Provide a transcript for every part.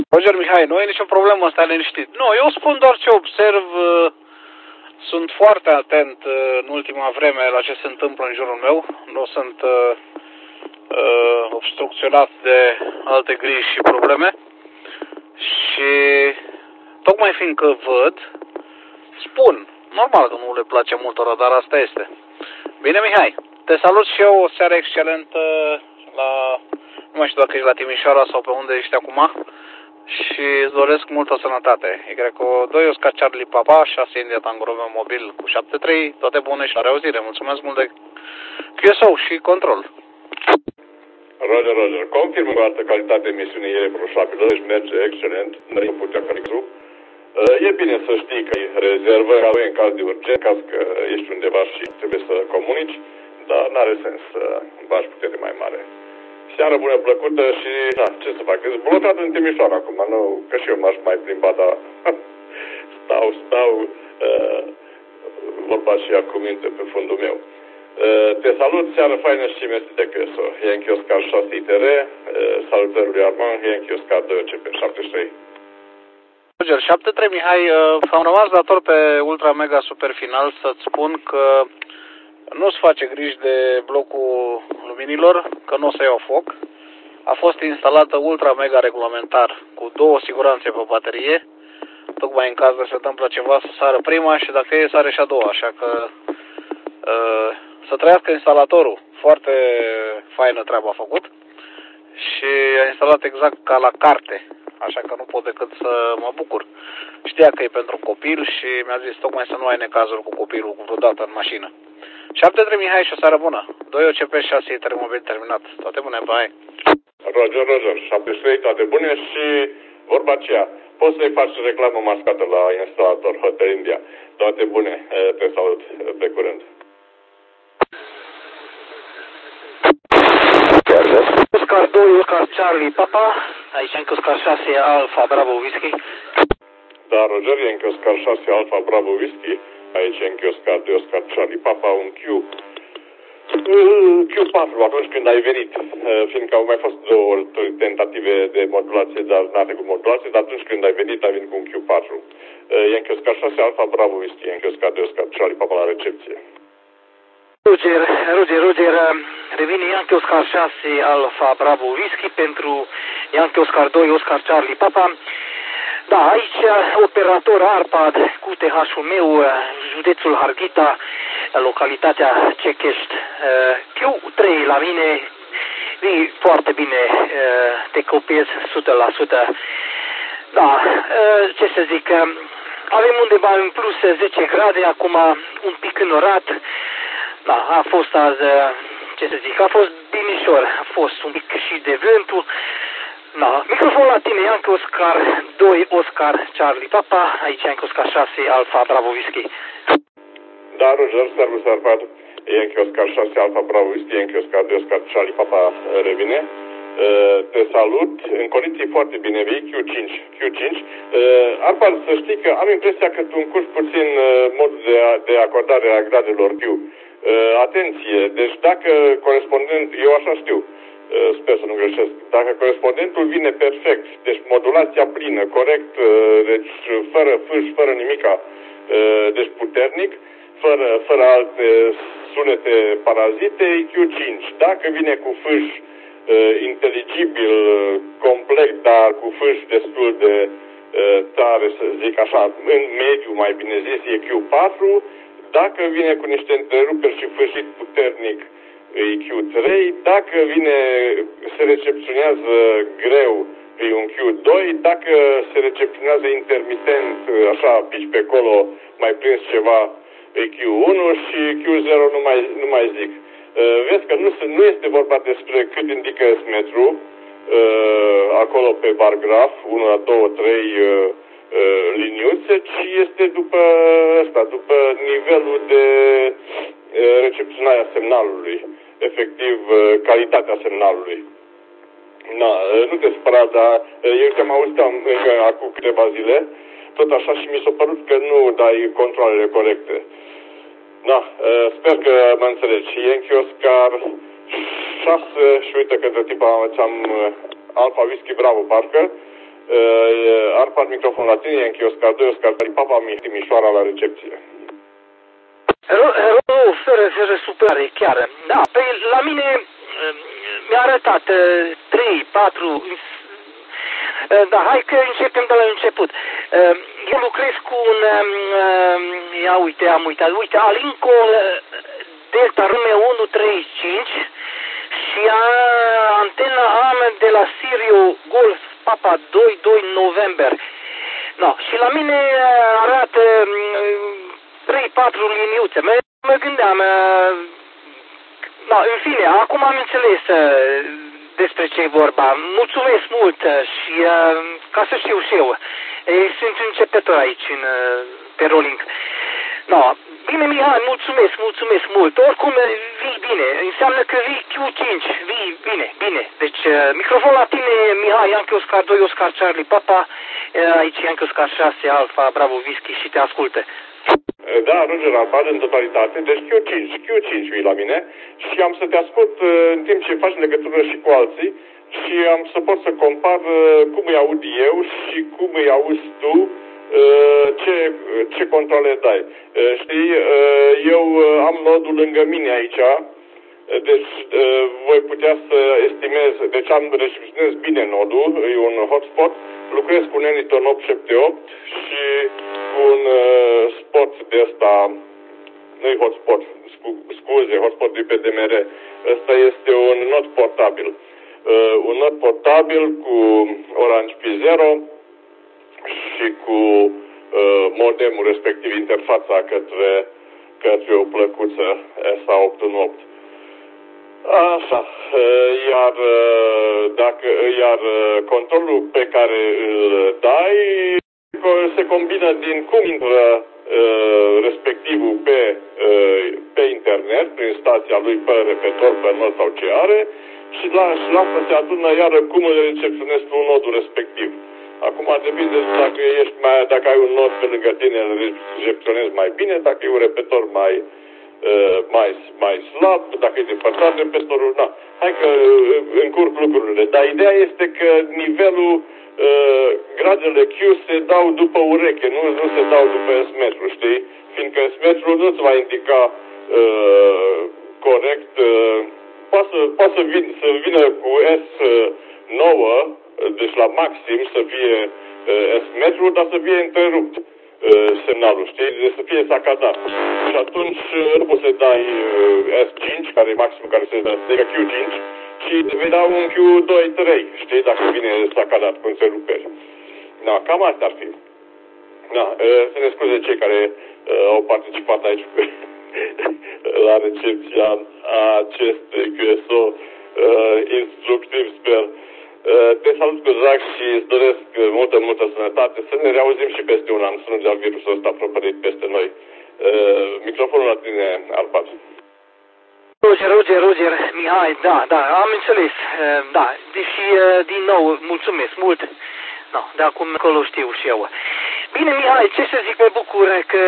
Roger Mihai, nu e nicio problemă, stai liniștit. Nu, eu spun doar ce observ. Sunt foarte atent în ultima vreme la ce se întâmplă în jurul meu. Nu sunt obstrucționat de alte griji și probleme. Și tocmai fiindcă văd, spun, normal că nu le place multora, dar asta este. Bine, Mihai, te salut și eu, o seară excelentă la, nu mai știu dacă ești la Timișoara sau pe unde ești acum, și îți doresc multă sănătate. Y2 Oscar Charlie Papa, 6 India Tango Romeo Mobil cu 73, toate bune și la reauzire. Mulțumesc mult de QSO și control. Roger. Confirm că altă calitate de emisiune e reproșabilă, deci merge excelent, nu putea călătru. E bine să știi că e rezervă în caz de urgență, caz că ești undeva și trebuie să comunici, dar n-are sens să bagi putere mai mare. Seară bună, plăcută și, ce să fac, sunt blocat în Timișoara acum, nu, că și eu m-aș mai plimba, dar stau, vorba și ea cu minte pe fundul meu. Te salut, seară faină și mersi de QSO. Yankee Oscar 6 ITR, salutări lui Armand, Yankee Oscar 2 CP 73. Roger, 73 Mihai, am rămas dator pe Ultra Mega Super Final să-ți spun că nu-ți face griji de blocul luminilor, că nu o să iau foc. A fost instalată Ultra Mega regulamentar cu 2 siguranțe pe baterie. Tocmai în caz de se întâmplă ceva să sară prima și dacă e, sare și a doua. Așa că să trăiască instalatorul. Foarte faină treaba a făcut. Și a instalat exact ca la carte. Așa că nu pot decât să mă bucur. Știa că e pentru copil și mi-a zis tocmai să nu ai necazuri cu copilul vreodată în mașină. 73 Mihai și o seară bună. 2 OCP 6 termobil terminat. Toate bune, bye. Roger. 73, toate bune și vorba aceea. Poți să-i faci reclamă mascată la instalator Hotel India. Toate bune. Te salut. Pe curând. Oscar 2, Oscar Charlie Papa. Aici încă Oscar 6 Alfa Bravo Whisky. Da, Roger, e încă Oscar 6 Alfa Bravo Whisky. Aici e încă Oscar 2 Oscar Charlie Papa, un Q4 atunci când ai venit, fiindcă au mai fost 2 tentative de modulație, dar n-are cu modulație, dar atunci când ai venit cu un Q4. Yankee Oscar 6 Alfa Bravo Whisky, Yankee Oscar 2 Oscar Charlie Papa la recepție. Roger, revine Yankee Oscar 6 Alfa Bravo Whisky pentru Yankee Oscar 2 Oscar Charlie Papa. Da, aici operator Arpad cu TH-ul meu, județul Harghita, localitatea Cechești. Q3 la mine, foarte bine, te copiez 100%. Da, ce să zic, avem undeva în plus 10 grade, acum un pic înorat. Da, a fost azi, ce să zic, a fost binișor, a fost un pic și de vântul. Da, microfon la tine, Yankee Oscar 2 Oscar Charlie Papa, aici Yankee Oscar 6 Alfa Bravo Whisky. Da, Roger, servus Arpad, Yankee Oscar 6 Alfa Bravo Whisky, Yankee Oscar 2 Oscar Charlie Papa revine. Te salut, în condiții foarte bine vii, Q5. Arpad, să știi că am impresia că tu încurci puțin modul de acordare a gradelor Q. Atenție, deci dacă corespondent, eu așa știu, sper să nu greșesc, dacă corespondentul vine perfect, deci modulația plină, corect, deci fără fâș, fără nimica, deci puternic, fără alte sunete parazite, Q5. Dacă vine cu fâș inteligibil, complet, dar cu fâș destul de tare, să zic așa, în mediu, mai bine zis, e Q4. Dacă vine cu niște întreruperi și fâșit puternic, e Q3. Dacă vine, se recepționează greu, e un Q2. Dacă se recepționează intermitent, așa, pici pe acolo, mai prins ceva, e Q1 și Q0 nu mai zic. Vezi că nu este vorba despre cât indică S-metru, acolo pe bar graf, 1, 2, 3 liniuțe, ci este după nivelul de recepționare a semnalului, efectiv calitatea semnalului. Nu te spăra, dar eu te-am auzit acum câteva zile, tot așa și mi s-a părut că nu dai controlele corecte. Sper că mă înțelegi. Yankee Oscar 6 și uite că de tipa ți-am Alfa Whisky Bravo, parcă. Arpad, microfon la tine, Yankee Oscar 2, Oscar Charlie Papa, Timișoara la recepție. Fără supărare, chiar. Da, pe la mine mi-a arătat 3, 4... Da, hai că începem de la început. Eu lucrez cu un... am uitat. Uite, Alinco Delta Rume 135 și antena AM de la Sirio Golf Papa 22 November. No, și la mine arată 3-4 liniuțe. Mă gândeam... în fine, acum am înțeles despre ce e vorba. Mulțumesc mult și ca să știu și eu. Sunt începător aici pe rolling. Bine, Mihai, mulțumesc mult. Oricum vii bine. Înseamnă că vii Q5. Vii bine. Deci, microfon la tine, Mihai, Yankee Oscar 2, Oscar Charlie Papa. Aici Yankee Oscar 6, Alfa, Bravo, Whisky și te ascultă. Da, Roger Arpad, în totalitate. Deci Q5 vii la mine și am să te ascult în timp ce faci legătură și cu alții și am să pot să compar cum îi aud eu și cum îi auzi tu, ce controle dai. Știi, eu am nodul lângă mine aici, deci voi putea să estimez, deci am recepționez bine nodul, e un hotspot, lucrez cu un Anyton 878 și cu un spot de ăsta, nu-i hotspot, scuze, hotspot de pe DMR, ăsta este un nod portabil. Un nod portabil cu Orange P0 și cu modemul, respectiv interfața către o plăcuță SA818. Așa, iar controlul pe care îl dai se combină din cum intră respectivul pe internet, prin stația lui, pe repetor, pe nod sau ce are, și la asta se adună iară cum îl recepționezi tu nodul respectiv. Acum depinde dacă ai un nod pe lângă tine, îl recepționezi mai bine, dacă e un repetor mai slab, dacă e depărtat repetorul, na. Hai că încurc lucrurile. Dar ideea este că nivelul, gradele Q se dau după ureche, nu se dau după S-metru, știi? Fiindcă S-metru nu-ți va indica corect, poate să vină cu S9, deci la maxim să fie S-metru, dar să fie întrerupt semnalul, știi? Deci să fie sacadat. Și atunci nu poți să dai S5, care e maxim care se dă, adică Q5, și vei da un Q2-3, știi? Dacă vine sacadat cu întreruperi. Da, cam asta ar fi. Da, să ne scuze cei care au participat aici la recepția acestui QSO instructiv, sper. Te salut cu drag și îți doresc multă sănătate. Să ne reauzim și peste un an, să nu dea virusul ăsta propărit peste noi. Microfonul la tine, Arpad. Roger, Mihai, da, am înțeles. Da, deși, din nou, mulțumesc mult. Da, de acum acolo știu și eu. Bine, Mihai, ce să zic, mă bucur că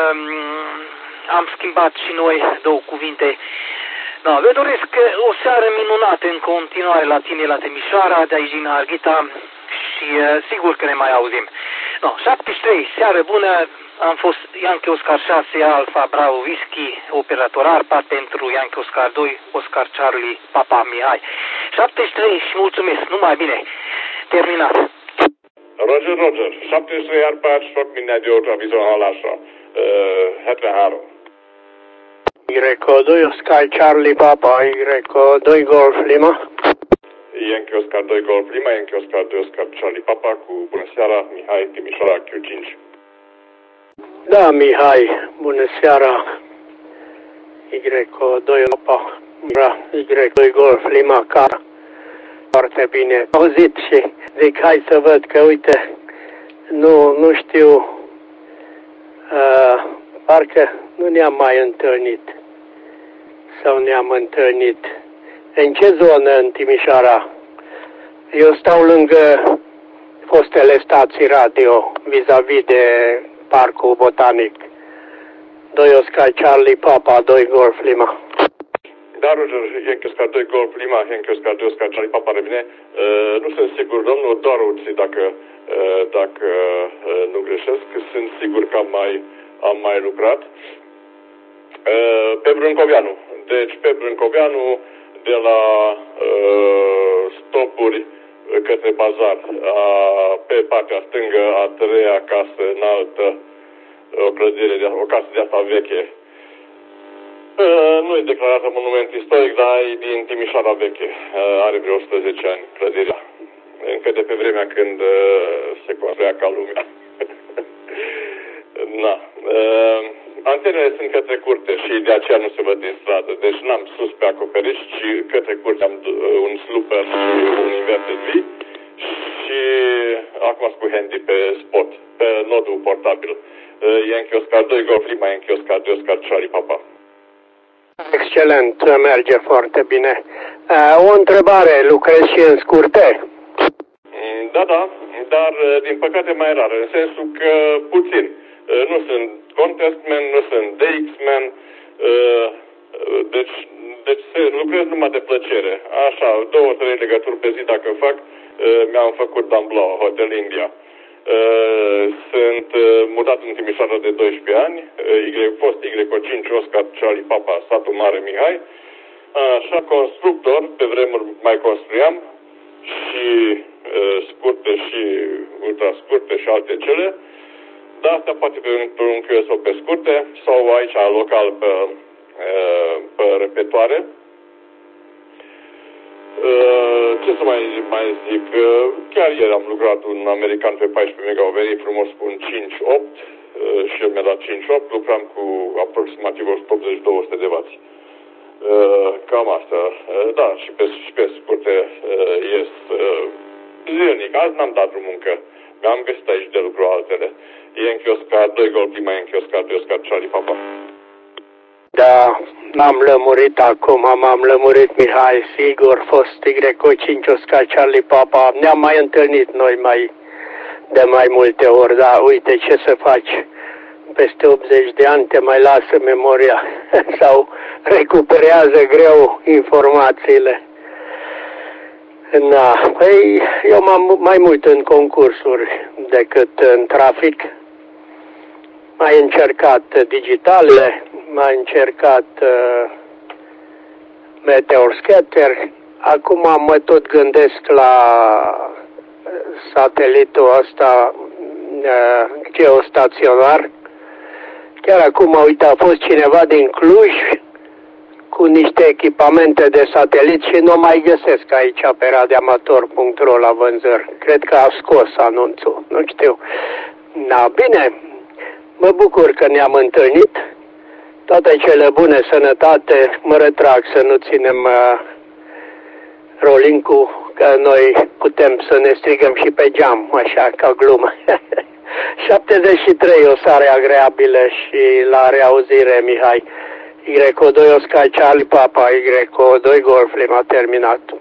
am schimbat și noi două cuvinte. Da, vă doresc o seară minunată în continuare la tine, la Timișoara, de aici din Harghita și sigur că ne mai auzim. No, 73, seară bună, am fost Yankee Oscar 6, Alfa, Bravo, Whisky, operator Arpa pentru Yankee Oscar 2, Oscar Charlie, Papa, Mihai. 73 și mulțumesc, numai bine, terminat. Roger, 73 Arpa, sok mindenki ultravizuálása. 73. Y2 Oscar Charlie Papa, Y2 Golf Lima. Yankee Oscar 2 Golf Lima, Yankee Oscar 2 Oscar Charlie Papa, cu bună seara, Mihai, Timișoara, Q5. Da, Mihai, bună seara. Y2 Papa, Y2 Golf Lima, car. Foarte bine. Auzit și zic, hai să văd că, uite, nu știu, parcă nu ne-am mai întâlnit. Sau ne-am întâlnit. În ce zonă în Timișoara? Eu stau lângă fostele stații radio, vis-a-vis de Parcul Botanic. 2 Oscar Charlie Papa, 2 Golf Lima. Da, Roger, Yankee Oscar 2 Golf Lima, Yankee Oscar 2 Oscar Charlie Papa revine. Nu sunt sigur, domnul Dorothy, dacă nu greșesc, sunt sigur că am mai lucrat. Pe Brâncoveanu. Deci pe Brâncoveanu, de la stopuri către bazar, pe partea stângă, a treia casă înaltă, o casă de asta veche. Nu e declarată monument istoric, dar e din Timișoara veche. Are vreo 110 ani clădirea. Încă de pe vremea când se construia ca lumea. Da. Antenele sunt către curte și de aceea nu se văd din stradă. Deci n-am sus pe acoperiș, ci către curte am un slooper și un inverter V. Și acum sunt cu handy pe spot, pe nodul portabil. Yankee Oscar 2 Golf Lima, Yankee Oscar 2 Oscar Charlie Papa. Excelent, merge foarte bine. O întrebare, lucrezi și în scurte? Da, dar din păcate mai rar, în sensul că puțin. Nu sunt contestman, nu sunt DX-man, deci lucrez numai de plăcere. Așa, 2-3 legături pe zi dacă fac, mi-am făcut Damblau, Hotel India. Sunt mutat în Timișoara de 12 ani, fost Y5 Oscar Charlie Papa, satul Mare Mihai. Așa, constructor, pe vremuri mai construiam și scurte și ultrascurte și alte cele. Dar asta poate pe un QSO pe scurte sau aici local pe repetoare. Ce să mai zic? Chiar ieri am lucrat un american pe 14 mega, a venit frumos cu un 5.8 și el mi-a dat 5.8, lucram cu aproximativ 180-200 de W. Cam asta. Da, și pe scurte ies zilnic. Azi n-am dat drumul încă. Mi-am găsit aici de lucru altele. Yankee Oscar 2 Golf Lima, Yankee Oscar 2 Oscar Charlie Papa. Da, m-am lămurit acum, m-am lămurit, Mihai, sigur, fost Y5 Oscar Charlie Papa. Ne-am mai întâlnit noi de mai multe ori, dar uite ce să faci. Peste 80 de ani te mai lasă memoria sau recuperează greu informațiile. Da, păi eu m-am mai mult în concursuri decât în trafic. Mai încercat digitale, mai încercat meteor scatter. Acum mă tot gândesc la satelitul ăsta geostaționar. Chiar acum, uite, a fost cineva din Cluj cu niște echipamente de satelit și nu mai găsesc aici pe radioamator.ro la vânzări. Cred că a scos anunțul, nu știu. Da, bine, mă bucur că ne-am întâlnit. Toate cele bune, sănătate, mă retrag să nu ținem rolling-ul, că noi putem să ne strigăm și pe geam, așa, ca glumă. 73, o seară agreabilă și la reauzire, Mihai. Y2 Oscar Charlie Papa, Y2 Golf Lima terminat.